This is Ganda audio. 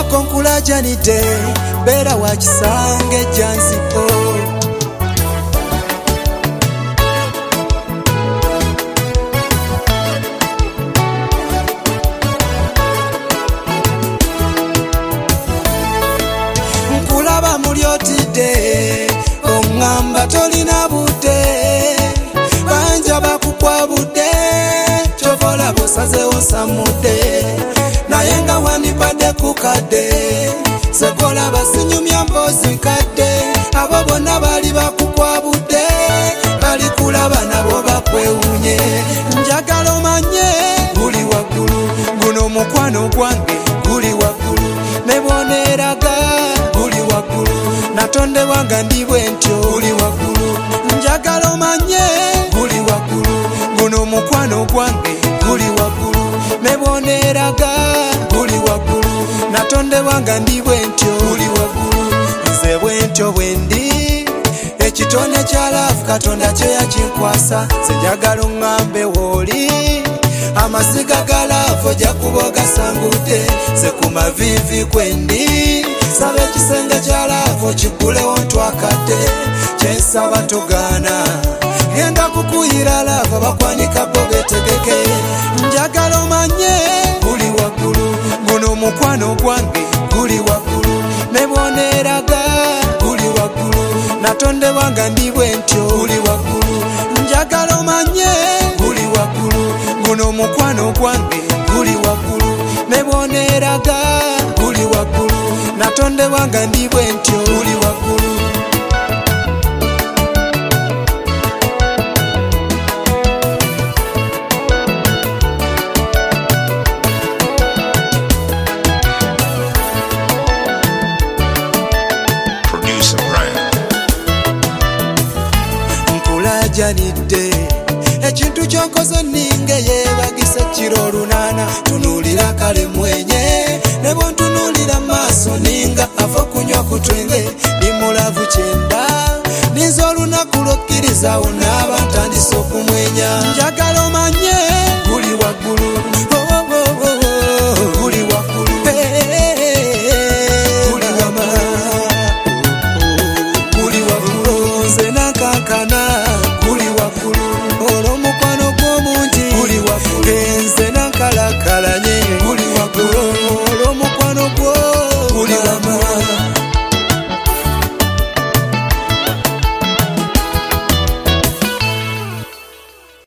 Koko nkulajanidde beera wa kisange janzipo. Nkulaba mulyotidde oŋŋamba tolina budde, banja bakukwabudde kyovola bosazeewo samudde, naye nga wanipadde ku kadde sekola basinyumya mboozi nkadde, abo bonna bali bakukwabudde bali kulaba nabo bakwewunye. Njagala omanye guli waggulu, guno omukwano gwange guli waggulu, ne bwoneeraga guli waggulu, natondebwa nga ndi bwe ntyo guli waggulu. Njagala omanye guli waggulu, guno omukwano gwange guli waggulu, ne bwoneeraga guli waggulu, natondebwa nga ndi bwe ntyo guli waggulu. Nze bwe ntyo bwe ndi, ekitone kya laavu Katonda kye yakinkwasa, sinjagala oŋŋambe wooli, amasiga ga laavu ojja kuba ogasangudde. Nze ku maviivi kwe ndi, saba ekisenge kya laavu kigulewo ntwakadde, kyensaba togaana, genda kukuyira laavu abakwanika bo beetegeke. Njagala omanye guli waggulu, guno omukwano gwange guli waggulu, ne bwoneeraga guli waggulu, natondebwa nga ndi bwe ntyo guli waggulu. Njagala omanye guli waggulu, guno omukwano gwange guli waggulu, ne bwoneeraga guli waggulu, natondebwa nga ndi bwe ntyo guli waggulu. Nkulajanidde ekintu kyonkoze ninge yeebagisa kiro olunaana, tunuulira kale mwenye ne bwontunuulira maaso ninga ava okunywa ku twenge, ndi mulavu kyenda ninza olunaku lwokkiriza awo naaba ntandise okumwenya.